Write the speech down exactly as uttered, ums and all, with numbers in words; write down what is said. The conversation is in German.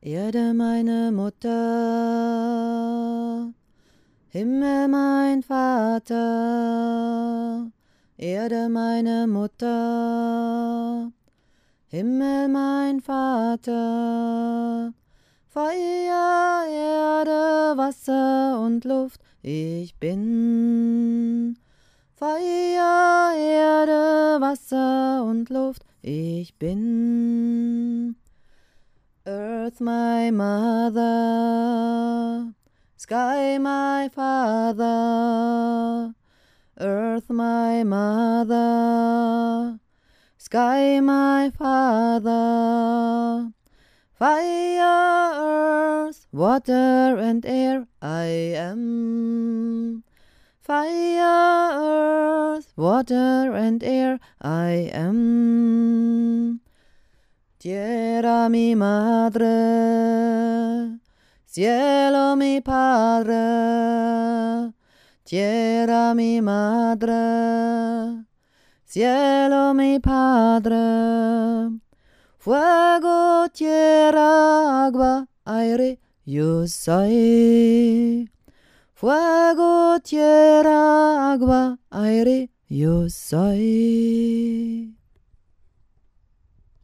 Erde meine Mutter, Himmel mein Vater, Erde meine Mutter, Himmel mein Vater, Feuer, Erde, Wasser und Luft, ich bin. Feuer, Erde, Wasser und Luft, ich bin. Earth my mother, sky my father, earth my mother, sky my father, fire, earth, water and air, I am. Fire, earth, water and air, I am. Tierra mi madre, cielo mi padre, tierra mi madre, cielo mi padre, fuego, tierra, agua, aire, yo soy. Fuego, tierra, agua, aire, yo soy.